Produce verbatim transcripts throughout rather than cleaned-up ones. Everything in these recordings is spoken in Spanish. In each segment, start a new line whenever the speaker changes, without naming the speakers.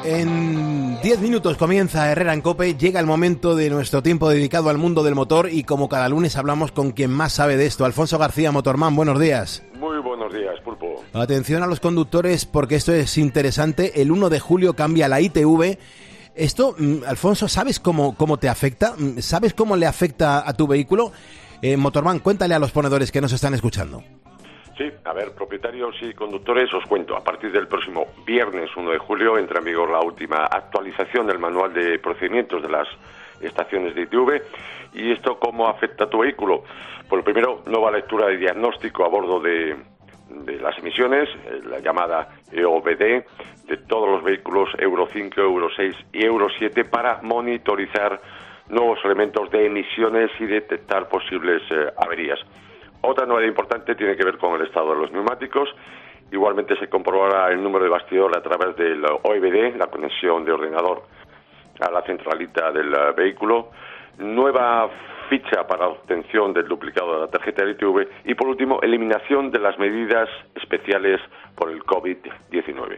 En diez minutos comienza Herrera en COPE, llega el momento de nuestro tiempo dedicado al mundo del motor y como cada lunes hablamos con quien más sabe de esto. Alfonso García, Motorman, buenos días.
Muy buenos días, Pulpo.
Atención a los conductores porque esto es interesante. El uno de julio cambia la I T V. Esto, Alfonso, ¿sabes cómo, cómo te afecta? ¿Sabes cómo le afecta a tu vehículo? Eh, Motorman, cuéntale a los ponedores que nos están escuchando.
Sí, a ver, propietarios y conductores, os cuento. A partir del próximo viernes uno de julio entra en vigor la última actualización del manual de procedimientos de las estaciones de I T V. ¿Y esto cómo afecta a tu vehículo? Por lo primero, nueva lectura de diagnóstico a bordo de, de las emisiones, la llamada E O B D, de todos los vehículos Euro cinco, Euro seis y Euro siete para monitorizar nuevos elementos de emisiones y detectar posibles eh, averías. Otra novedad importante tiene que ver con el estado de los neumáticos. Igualmente se comprobará el número de bastidor a través del O E B D, la conexión de ordenador a la centralita del vehículo. Nueva ficha para obtención del duplicado de la tarjeta de I T V. Y por último, eliminación de las medidas especiales por el COVID diecinueve.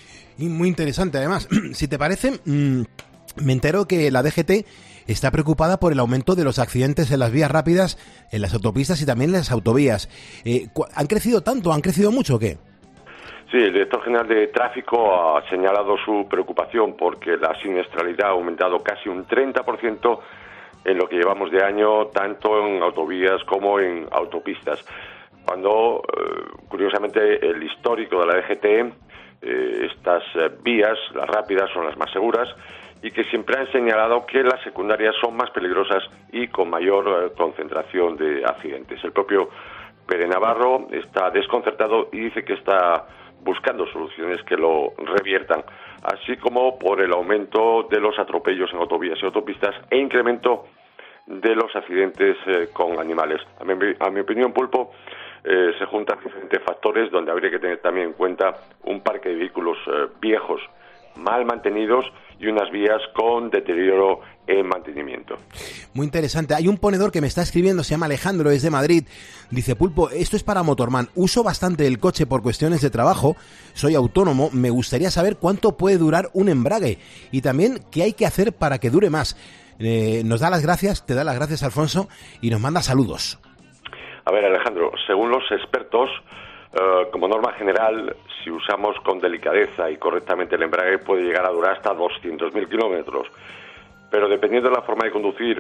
Y muy interesante además. Si te parece, mmm, me entero que la D G T está preocupada por el aumento de los accidentes en las vías rápidas, en las autopistas y también en las autovías. Eh, ¿Han crecido tanto? ¿Han crecido mucho o qué?
Sí, el director general de Tráfico ha señalado su preocupación porque la siniestralidad ha aumentado casi un treinta por ciento en lo que llevamos de año, tanto en autovías como en autopistas. Cuando, eh, curiosamente, el histórico de la D G T, eh, estas eh, vías, las rápidas, son las más seguras, y que siempre han señalado que las secundarias son más peligrosas y con mayor eh, concentración de accidentes. El propio Pere Navarro está desconcertado y dice que está buscando soluciones que lo reviertan, así como por el aumento de los atropellos en autovías y autopistas e incremento de los accidentes eh, con animales. A mi, a mi opinión, Pulpo, eh, se juntan diferentes factores donde habría que tener también en cuenta un parque de vehículos eh, viejos, mal mantenidos y unas vías con deterioro en mantenimiento.
Muy interesante. Hay un ponedor que me está escribiendo, se llama Alejandro, es de Madrid. Dice, Pulpo, esto es para Motorman. Uso bastante el coche por cuestiones de trabajo. Soy autónomo. Me gustaría saber cuánto puede durar un embrague y también qué hay que hacer para que dure más. Eh, nos da las gracias, te da las gracias, Alfonso, y nos manda saludos.
A ver, Alejandro, según los expertos, Uh, como norma general, si usamos con delicadeza y correctamente el embrague, puede llegar a durar hasta doscientos mil kilómetros. Pero dependiendo de la forma de conducir,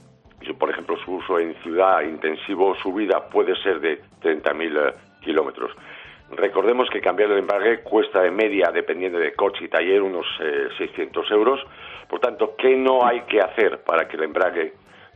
y por ejemplo su uso en ciudad intensivo, su vida puede ser de treinta mil uh, kilómetros. Recordemos que cambiar el embrague cuesta de media, dependiendo de coche y taller, unos eh, seiscientos euros. Por tanto, ¿qué no hay que hacer para que el embrague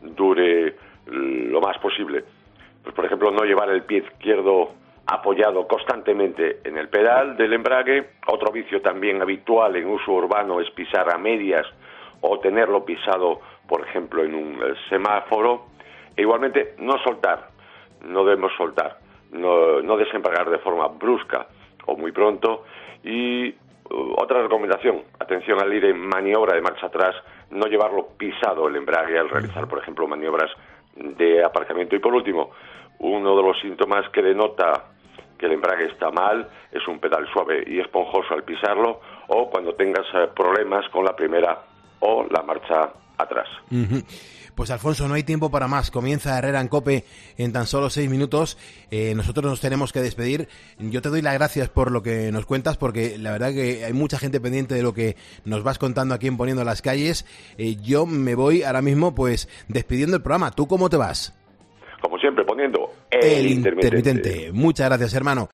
dure lo más posible? Pues por ejemplo, no llevar el pie izquierdo apoyado constantemente en el pedal del embrague. Otro vicio también habitual en uso urbano es pisar a medias o tenerlo pisado, por ejemplo, en un semáforo. E igualmente, no soltar, no debemos soltar, no, no desembragar de forma brusca o muy pronto. Y uh, otra recomendación, atención al ir en maniobra de marcha atrás, no llevarlo pisado el embrague al realizar, por ejemplo, maniobras de aparcamiento. Y por último, uno de los síntomas que denota que el embrague está mal es un pedal suave y esponjoso al pisarlo, o cuando tengas eh, problemas con la primera o la marcha atrás.
Uh-huh. Pues Alfonso, no hay tiempo para más. Comienza Herrera en COPE en tan solo seis minutos. Eh, nosotros nos tenemos que despedir. Yo te doy las gracias por lo que nos cuentas, porque la verdad que hay mucha gente pendiente de lo que nos vas contando aquí en Poniendo las Calles. Eh, yo me voy ahora mismo pues despidiendo el programa. ¿Tú cómo te vas?
Como siempre, poniendo el,
el
intermitente.
intermitente. Muchas gracias, hermano.